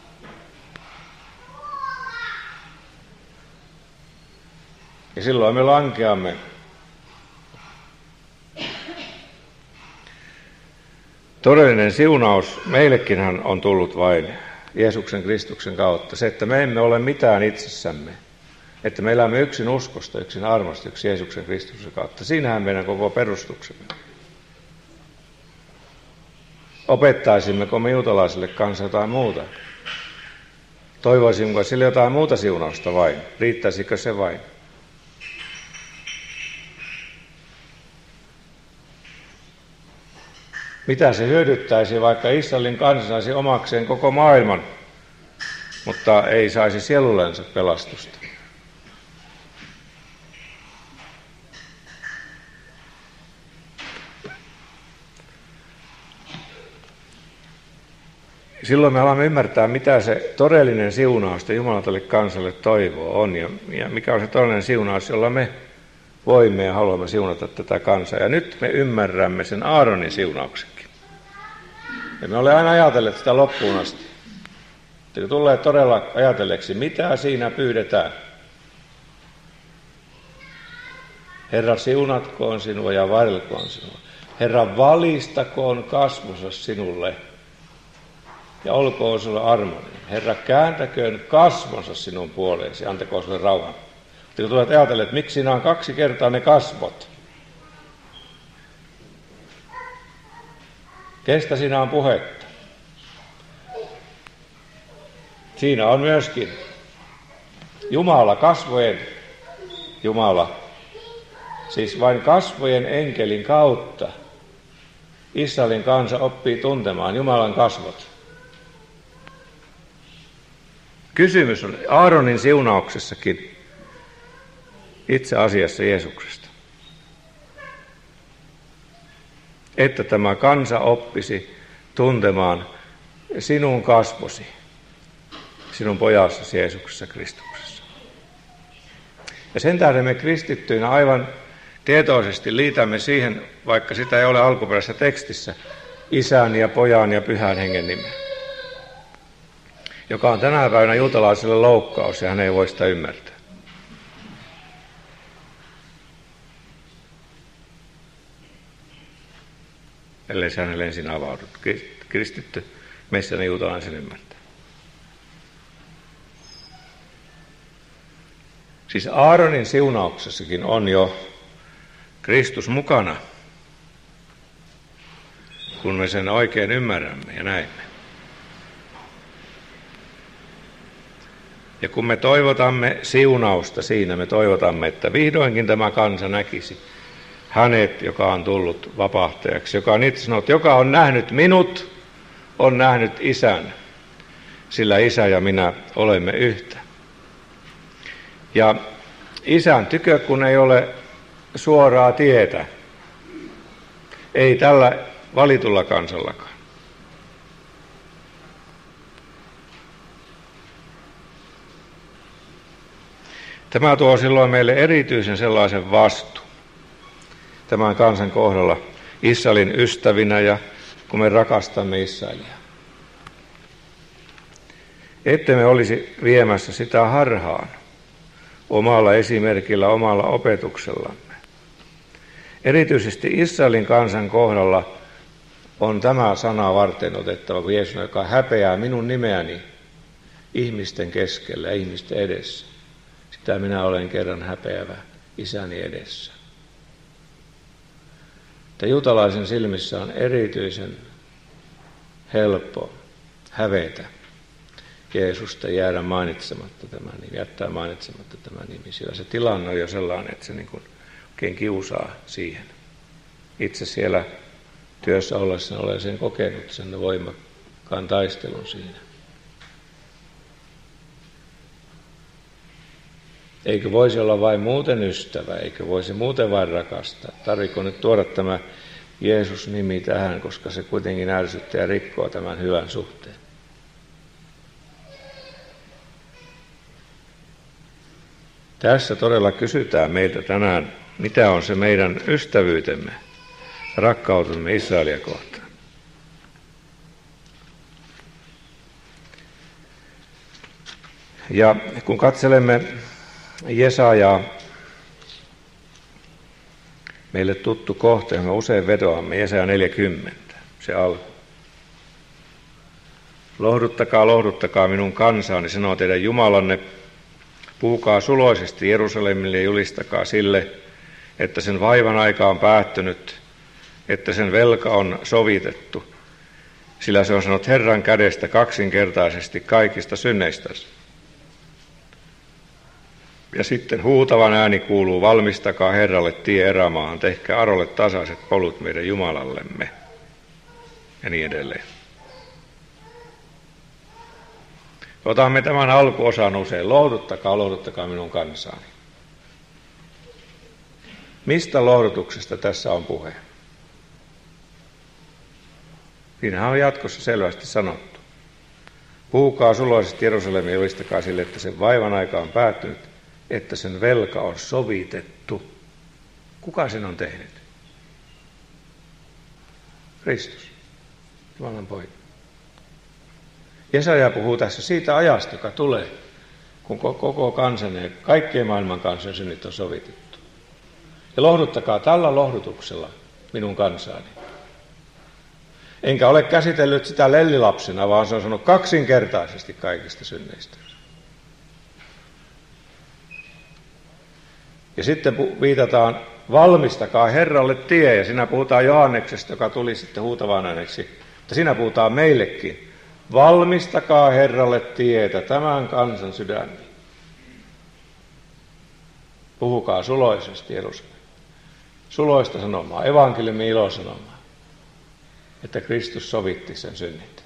Ja silloin me lankeamme. Todellinen siunaus meillekinhän on tullut vain Jeesuksen Kristuksen kautta. Se, että me emme ole mitään itsessämme. Että me elämme yksin uskosta, yksin armosta, yksin Jeesuksen Kristuksen kautta. Siinähän meidän koko perustuksemme. Opettaisimmeko me juutalaisille kanssa jotain muuta? Toivoisimmeko sille jotain muuta siunausta vain? Riittäisikö se vain? Mitä se hyödyttäisi, vaikka Israelin kansa saisi omakseen koko maailman, mutta ei saisi sielullensa pelastusta? Silloin me alamme ymmärtää, mitä se todellinen siunaus Jumala tälle kansalle toivoo on ja mikä on se todellinen siunaus, jolla me voimme ja haluamme siunata tätä kansaa. Ja nyt me ymmärrämme sen Aaronin siunauksenkin. Ja me olemme aina ajatelleet sitä loppuun asti. Te tulee todella ajatelleeksi, mitä siinä pyydetään. Herra, siunatkoon sinua ja varjelkoon sinua. Herra, valistakoon kasvonsa sinulle ja olkoon sinulle armollinen. Herra, kääntäköön kasvonsa sinun puoleesi, antakoon sinulle rauhan. Te tulet ajatella, että miksi siinä on 2 kertaa ne kasvot. Kestä siinä on puhetta? Siinä on myöskin Jumala, kasvojen Jumala. Siis vain kasvojen enkelin kautta Israelin kansa oppii tuntemaan Jumalan kasvot. Kysymys on Aaronin siunauksessakin itse asiassa Jeesuksesta. Että tämä kansa oppisi tuntemaan sinun kasvosi, sinun pojassasi Jeesuksessa Kristuksessa. Ja sen tähden me kristittyinä aivan tietoisesti liitämme siihen, vaikka sitä ei ole alkuperäisessä tekstissä, Isän ja Pojan ja Pyhän Hengen nimeä, joka on tänä päivänä juutalaiselle loukkaus ja hän ei voi sitä ymmärtää. Ellei se hänelle ensin avaudu. Kristitty messiainen juutalainen sen ymmärtää. Siis Aaronin siunauksessakin on jo Kristus mukana, kun me sen oikein ymmärrämme ja näemme. Ja kun me toivotamme siunausta siinä, me toivotamme, että vihdoinkin tämä kansa näkisi hänet, joka on tullut vapahtajaksi, joka on itse sanonut, joka on nähnyt minut, on nähnyt Isän, sillä Isä ja minä olemme yhtä. Ja Isän tykö, kun ei ole suoraa tietä, ei tällä valitulla kansallakaan. Tämä tuo silloin meille erityisen sellaisen vastuun tämän kansan kohdalla Israelin ystävinä ja kun me rakastamme Israelia. Ette me olisi viemässä sitä harhaan omalla esimerkillä, omalla opetuksellamme. Erityisesti Israelin kansan kohdalla on tämä sana varten otettava, kun Jeesus, joka häpeää minun nimeäni ihmisten keskellä ja ihmisten edessä. Sitä minä olen kerran häpeävä Isäni edessä. Että juutalaisen silmissä on erityisen helppo hävetä Jeesusta ja jäädä mainitsematta tämä nimi, jättää mainitsematta tämä nimi, sillä se tilanne on jo sellainen, että se niin kuin oikein kiusaa siihen. Itse siellä työssä ollessa olen sen kokenut, sen voimakkaan taistelun siinä. Eikö voisi olla vain muuten ystävä, eikö voisi muuten vain rakastaa? Tarvitko nyt tuoda tämä Jeesus-nimi tähän, koska se kuitenkin ärsyttää ja rikkoo tämän hyvän suhteen? Tässä todella kysytään meiltä tänään, mitä on se meidän ystävyytemme, rakkautemme Israelia kohtaan. Ja kun katselemme Jesajaa, meille tuttu kohta, ja me usein vetoamme, Jesaja 40, se alku. Lohduttakaa, lohduttakaa minun kansaani, sanoo teidän Jumalanne. Puhukaa suloisesti Jerusalemille ja julistakaa sille, että sen vaivan aika on päättynyt, että sen velka on sovitettu, sillä se on sanonut Herran kädestä kaksinkertaisesti kaikista synneistänsä. Ja sitten huutavan ääni kuuluu, valmistakaa Herralle tie erämaahan, tehkää Arolle tasaiset polut meidän Jumalallemme. Ja niin edelleen. Otamme tämän alkuosan usein, lohduttakaa, lohduttakaa minun kansaani. Mistä lohdutuksesta tässä on puhe? Siinähän on jatkossa selvästi sanottu. Puhukaa suloisesti Jerusalemiin ja julistakaa sille, että sen vaivan aika on päättynyt, että sen velka on sovitettu. Kuka sen on tehnyt? Kristus, Jumalan poika. Jesaja puhuu tässä siitä ajasta, joka tulee, kun koko kansan ja kaikkien maailman kansan synnit on sovitettu. Ja lohduttakaa tällä lohdutuksella minun kansaani. Enkä ole käsitellyt sitä lellilapsena, vaan se on sanonut kaksinkertaisesti kaikista synneistä. Ja sitten viitataan, valmistakaa Herralle tie, ja siinä puhutaan Johanneksesta, joka tuli sitten huutavan ääneksi. Mutta siinä puhutaan meillekin, Valmistakaa Herralle tietä tämän kansan sydämiin. Puhukaa suloisesti Jerusalem. Suloista sanomaa, evankeliumin ilosanomaa, että Kristus sovitti sen synnit.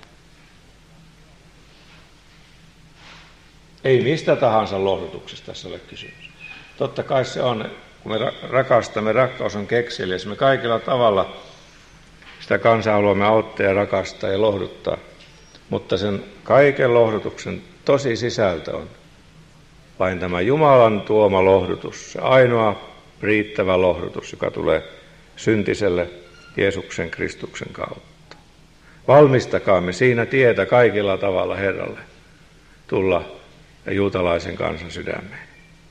Ei mistä tahansa lohdutuksesta tässä ole kysymys. Totta kai se on, kun me rakastamme, rakkaus on kekseliäs. Me kaikilla tavalla sitä kansaa haluamme auttaa ja rakastaa ja lohduttaa. Mutta sen kaiken lohdutuksen tosi sisältö on vain tämä Jumalan tuoma lohdutus, se ainoa riittävä lohdutus, joka tulee syntiselle Jeesuksen Kristuksen kautta. Valmistakaamme siinä tietä kaikilla tavalla Herralle tulla juutalaisen kansan sydämeen.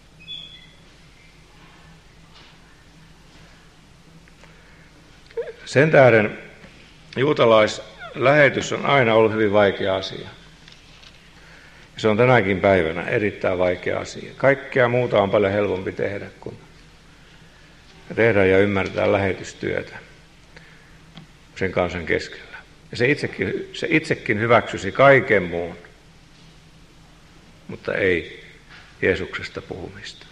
Sen tähden juutalaislähetys on aina ollut hyvin vaikea asia. Se on tänäkin päivänä erittäin vaikea asia. Kaikkea muuta on paljon helpompi tehdä kuin tehdä ja ymmärtää lähetystyötä sen kansan keskellä. Ja se itsekin hyväksysi kaiken muun, mutta ei Jeesuksesta puhumista.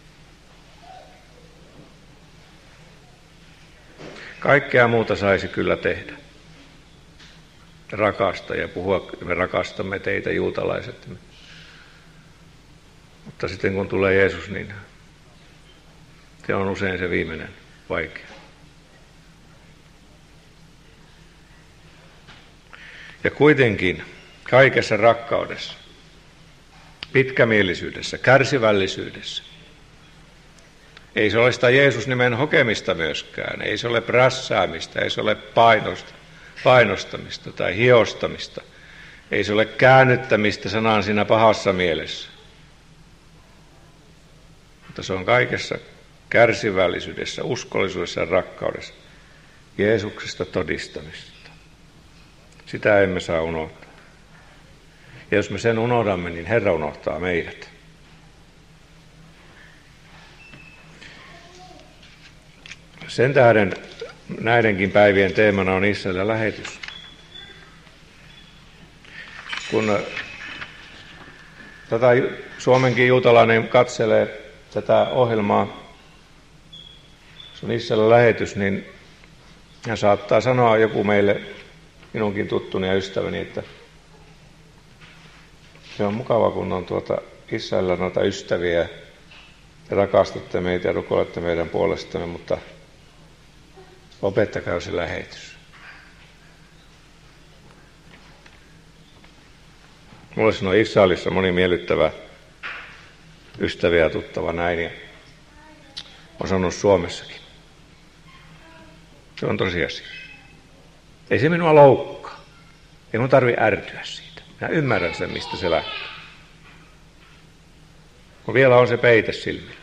Kaikkea muuta saisi kyllä tehdä. Rakastaa ja puhua, me rakastamme teitä juutalaiset. Mutta sitten kun tulee Jeesus, niin se on usein se viimeinen vaikea. Ja kuitenkin kaikessa rakkaudessa, pitkämielisyydessä, kärsivällisyydessä, ei se ole sitä Jeesus-nimen hokemista myöskään, ei se ole prässäämistä, ei se ole painostamista tai hiostamista, ei se ole käännyttämistä sanan siinä pahassa mielessä. Mutta se on kaikessa kärsivällisyydessä, uskollisuudessa ja rakkaudessa Jeesuksesta todistamista. Sitä emme saa unohtaa. Ja jos me sen unohdamme, niin Herra unohtaa meidät. Sen tähden näidenkin päivien teemana on Israelin lähetys. Kun tätä Suomenkin juutalainen katselee tätä ohjelmaa, se on Israelin lähetys, niin hän saattaa sanoa joku meille, minunkin tuttuni ja ystäväni, että se on mukava, kun on Israelilla noita ystäviä ja rakastatte meitä ja rukoilette meidän puolestamme, mutta lopettakaa se lähetys. Mulle sanoi Israelissa moni miellyttävä ystäviä ja tuttava näin, ja on sanonut Suomessakin. Se on tosiasia. Ei se minua loukkaa. Ei minun tarvitse ärtyä siitä. Minä ymmärrän sen, mistä se lähtee. Kun vielä on se peite silmillä.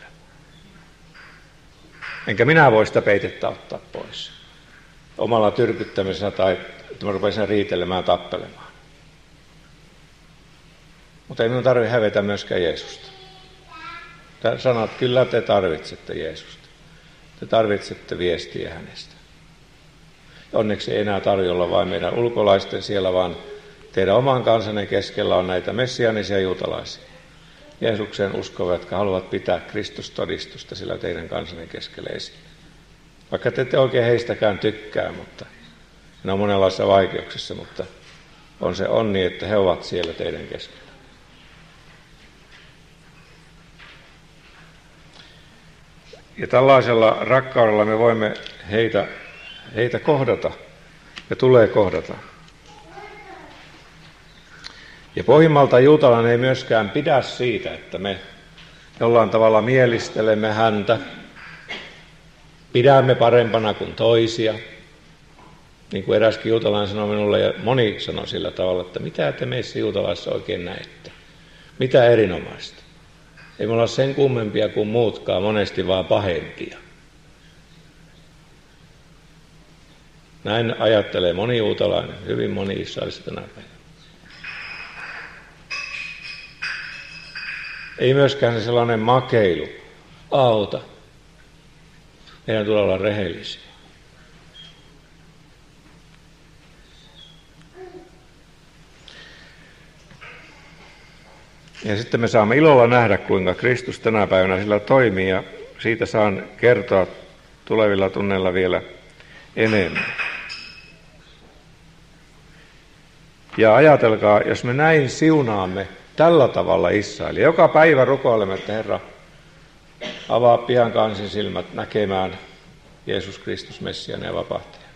Enkä minä voi sitä peitettä ottaa pois. Omalla tyrkyttämisellä tai että mä rupesin riitelemään, tappelemaan. Mutta ei minun tarvitse hävetä myöskään Jeesusta. Sanat, kyllä te tarvitsette Jeesusta. Te tarvitsette viestiä hänestä. Onneksi ei enää tarjolla vain meidän ulkolaisten siellä, vaan teidän oman kansanne keskellä on näitä messiaanisia juutalaisia. Jeesukseen uskovat, jotka haluavat pitää Kristustodistusta sillä teidän kansanne keskellä esillä. Vaikka te ette oikein heistäkään tykkää, mutta ne on monenlaisissa vaikeuksissa, mutta on se onni, että he ovat siellä teidän keskellä. Ja tällaisella rakkaudella me voimme heitä kohdata ja tulee kohdata. Ja pohjimmalta juutalainen ei myöskään pidä siitä, että me jollain tavalla mielistelemme häntä, pidämme parempana kuin toisia. Niin kuin eräskin juutalainen sanoi minulle, ja moni sanoi sillä tavalla, että mitä te meissä juutalaisissa oikein näette? Mitä erinomaista? Ei me olla sen kummempia kuin muutkaan, monesti vaan pahempia. Näin ajattelee moni juutalainen, hyvin moni Israelissa tänä päivänä. Ei myöskään se sellainen makeilu auta. Meidän tulee olla rehellisiä. Ja sitten me saamme ilolla nähdä, kuinka Kristus tänä päivänä sillä toimii, ja siitä saan kertoa tulevilla tunneilla vielä enemmän. Ja ajatelkaa, jos me näin siunaamme tällä tavalla Israelia, joka päivä rukoilemme, että Herra, avaa pian kansin silmät näkemään Jeesus Kristus Messiaan ja vapahtajan.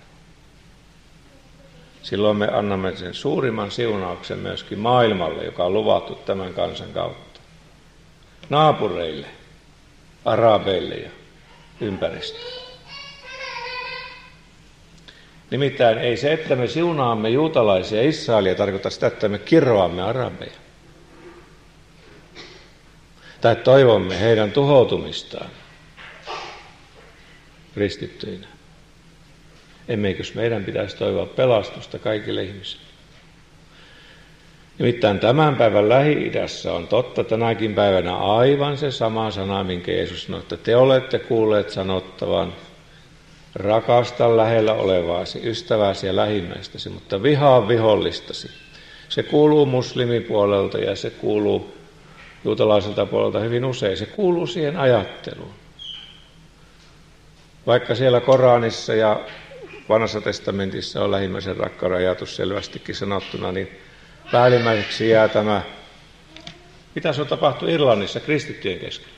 Silloin me annamme sen suurimman siunauksen myöskin maailmalle, joka on luvattu tämän kansan kautta. Naapureille, arabeille ja ympäristölle. Nimittäin ei se, että me siunaamme juutalaisia Israelia, tarkoita sitä, että me kiroamme arabeja. Tai toivomme heidän tuhoutumistaan kristittyinä. Emmeikös meidän pitäisi toivoa pelastusta kaikille ihmisille? Nimittäin tämän päivän Lähi-idässä on totta tänäkin päivänä aivan se sama sana, minkä Jeesus sanoi, että te olette kuulleet sanottavan, rakasta lähellä olevaasi, ystäväsi ja lähimmäistäsi, mutta vihaa vihollistasi. Se kuuluu muslimipuolelta ja se kuuluu juutalaiselta puolelta hyvin usein. Se kuuluu siihen ajatteluun. Vaikka siellä Koranissa ja Vanhassa testamentissa on lähimmäisen rakkauden ajatus selvästikin sanottuna, niin päällimmäiseksi jää tämä, mitä se on tapahtunut Irlannissa kristittyjen keskellä.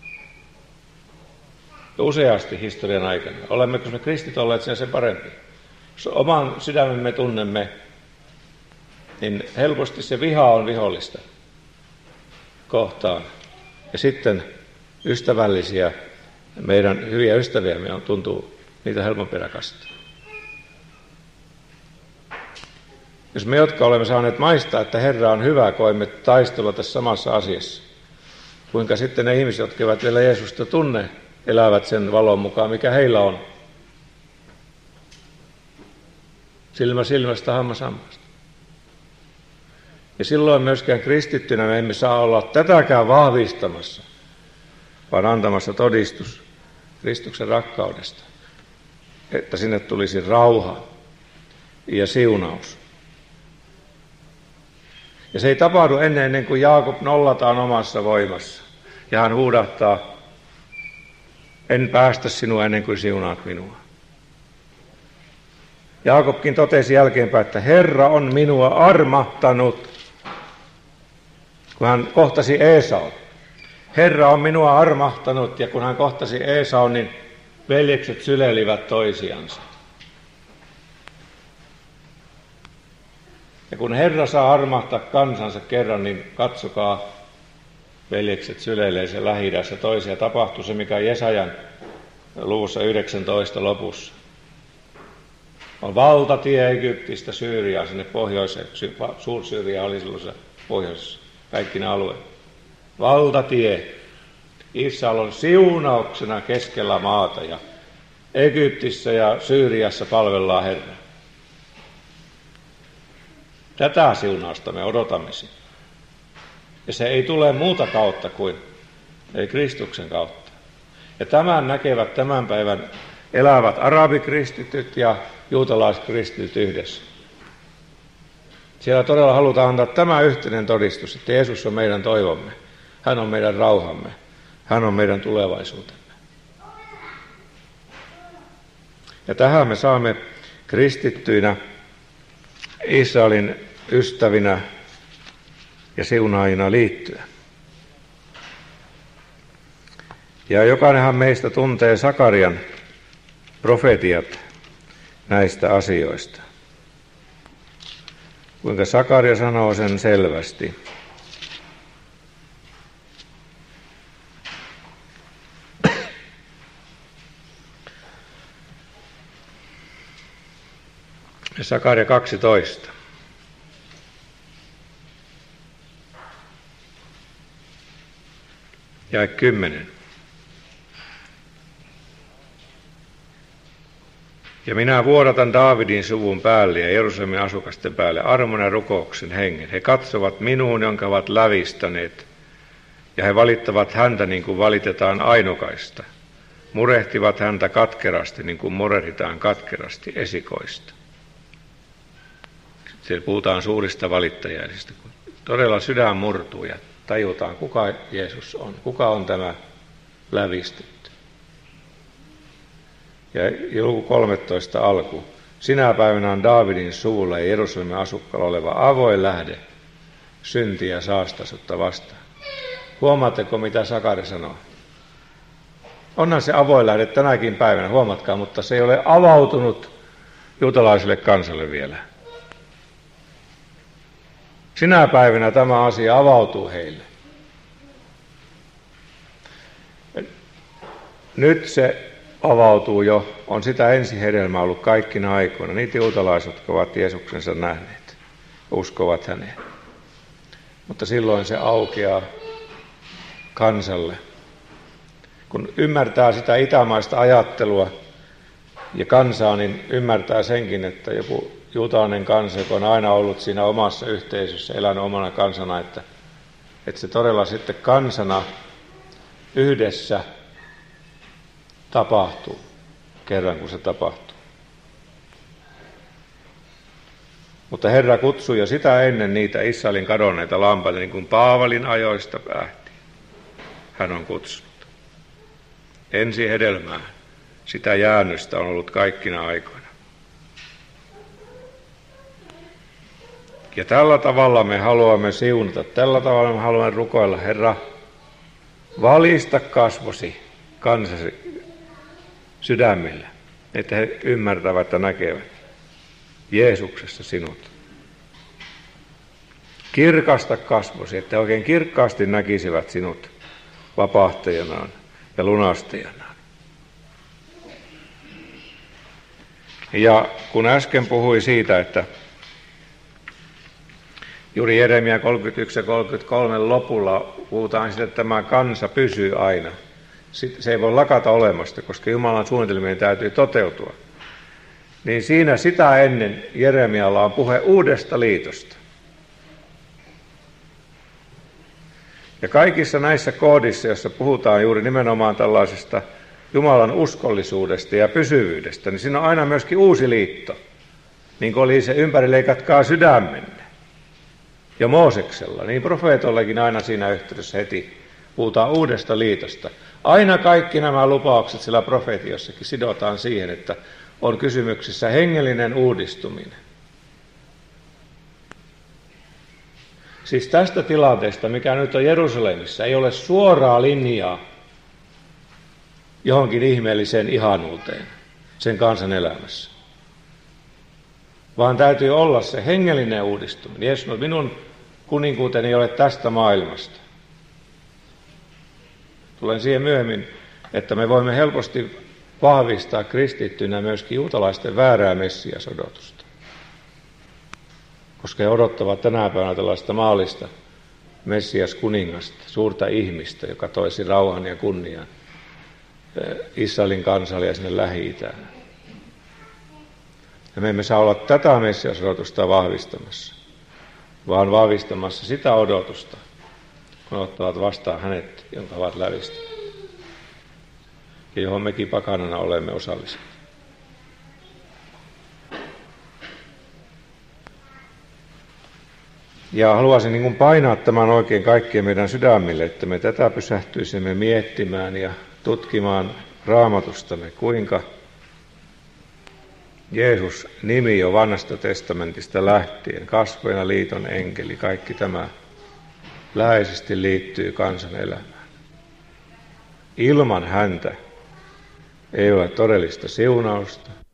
Useasti historian aikana. Olemmeko me kristit olleet sen parempi? Jos oman sydämemme tunnemme, niin helposti se viha on vihollista kohtaan. Ja sitten ystävällisiä, meidän hyviä ystäviämme tuntuu niitä helpompi rakastaa. Jos me, jotka olemme saaneet maistaa, että Herra on hyvä, koemme taistella tässä samassa asiassa, kuinka sitten ne ihmiset, jotka eivät vielä Jeesusta tunne, elävät sen valon mukaan, mikä heillä on. Silmä silmästä, hammas hammasta. Ja silloin myöskään kristittynä me emme saa olla tätäkään vahvistamassa, vaan antamassa todistus Kristuksen rakkaudesta, että sinne tulisi rauha ja siunaus. Ja se ei tapahdu ennen kuin Jaakob nollataan omassa voimassa. Ja hän huudahtaa, en päästä sinua ennen kuin siunaat minua. Jaakobkin totesi jälkeenpäin, että Herra on minua armahtanut, kun hän kohtasi Eesaun. Herra on minua armahtanut, ja kun hän kohtasi Eesaun, niin veljekset sylelivät toisiansa. Ja kun Herra saa armahtaa kansansa kerran, niin katsokaa, veljekset syleilee se Lähi-idässä toisia. Tapahtui se, mikä Jesajan luvussa 19 lopussa. On valtatie Egyptistä Syyriaan sinne pohjoiseen. Suur-Syyria oli silloin pohjoisessa, kaikki ne alueet. Valtatie. Israel on siunauksena keskellä maata ja Egyptissä ja Syyriassa palvellaan Herraa. Tätä siunausta me odotamme sinne. Ja se ei tule muuta kautta kuin ei Kristuksen kautta. Ja tämän näkevät tämän päivän elävät arabikristityt ja juutalaiskristityt yhdessä. Siellä todella halutaan antaa tämä yhteinen todistus, että Jeesus on meidän toivomme. Hän on meidän rauhamme. Hän on meidän tulevaisuutemme. Ja tähän me saamme kristittyinä Israelin ystävinä ja siunaajina liittyä. Ja jokainenhan meistä tuntee Sakarian profetiat näistä asioista. Kuinka Sakaria sanoo sen selvästi. Sakaria 12. Jae 10. Ja minä vuodatan Daavidin suvun päälle ja Jerusalemin asukasten päälle armon ja rukouksen hengen. He katsovat minuun, jonka ovat lävistäneet, ja he valittavat häntä niin kuin valitetaan ainokaista. Murehtivat häntä katkerasti niin kuin murehditaan katkerasti esikoista. Siellä puhutaan suurista valittajaisista, kun todella sydän murtuu ja tajutaan, kuka Jeesus on, kuka on tämä lävistetty. Ja luku 13 alku. Sinä päivänä on Daavidin suulla ja Jerusalemin asukkaalla oleva avoin lähde syntiä saastasutta vastaan. Huomaatteko, mitä Sakari sanoo? Onhan se avoin lähde tänäkin päivänä, huomatkaa, mutta se ei ole avautunut juutalaiselle kansalle vielä. Sinä päivänä tämä asia avautuu heille. Nyt se avautuu jo, on sitä ensihedelmää ollut kaikkina aikoina. Niitä juutalaiset, jotka ovat Jeesuksensa nähneet, uskovat häneen. Mutta silloin se aukeaa kansalle. Kun ymmärtää sitä itämaista ajattelua ja kansaa, niin ymmärtää senkin, että joku juutalainen kansa, joka on aina ollut siinä omassa yhteisössä, elänyt omana kansana, että se todella sitten kansana yhdessä tapahtuu, kerran kun se tapahtuu. Mutta Herra kutsui jo sitä ennen niitä Israelin kadonneita lampaita, niin kuin Paavalin ajoista lähtien. Hän on kutsunut. Ensi hedelmää, sitä jäännystä on ollut kaikkina aikoina. Ja tällä tavalla me haluamme siunata, tällä tavalla me haluamme rukoilla, Herra, valista kasvosi kansasi sydämillä, että he ymmärtävät ja näkevät Jeesuksessa sinut. Kirkasta kasvosi, että he oikein kirkkaasti näkisivät sinut vapahtajanaan ja lunastajanaan. Ja kun äsken puhui siitä, että juuri Jeremia 31 ja 33 lopulla puhutaan siitä, että tämä kansa pysyy aina. Se ei voi lakata olemasta, koska Jumalan suunnitelmien täytyy toteutua. Niin siinä sitä ennen Jeremialla on puhe uudesta liitosta. Ja kaikissa näissä kohdissa, joissa puhutaan juuri nimenomaan tällaisesta Jumalan uskollisuudesta ja pysyvyydestä, niin siinä on aina myöskin uusi liitto. Niin kuin oli se ympärileikatkaa sydämenne. Ja Mooseksella, niin profeetollakin aina siinä yhteydessä heti puhutaan uudesta liitosta. Aina kaikki nämä lupaukset siellä profetiossakin sidotaan siihen, että on kysymyksessä hengellinen uudistuminen. Siis tästä tilanteesta, mikä nyt on Jerusalemissa, ei ole suoraa linjaa johonkin ihmeelliseen ihanuuteen sen kansan elämässä. Vaan täytyy olla se hengellinen uudistuminen. Jeesus sanoi, minun kuninkuuteni ei ole tästä maailmasta. Tulen siihen myöhemmin, että me voimme helposti vahvistaa kristittynä myöskin juutalaisten väärää messiasodotusta. Koska he odottavat tänä päivänä tällaista maallista messiaskuningasta, suurta ihmistä, joka toisi rauhan ja kunnian Israelin kansalle ja sinne Lähi-Itään. Ja me emme saa olla tätä messiasodotusta vahvistamassa, vaan vahvistamassa sitä odotusta, kun ottavat vastaan hänet, jonka ovat lävistäneet. Ja johon mekin pakanana olemme osallisia. Ja haluaisin niin kuin painaa tämän oikein kaikkien meidän sydämille, että me tätä pysähtyisimme miettimään ja tutkimaan Raamatustamme, kuinka Jeesus nimi jo Vanhasta testamentista lähtien, kasvoina liiton enkeli, kaikki tämä läheisesti liittyy kansan elämään. Ilman häntä ei ole todellista siunausta,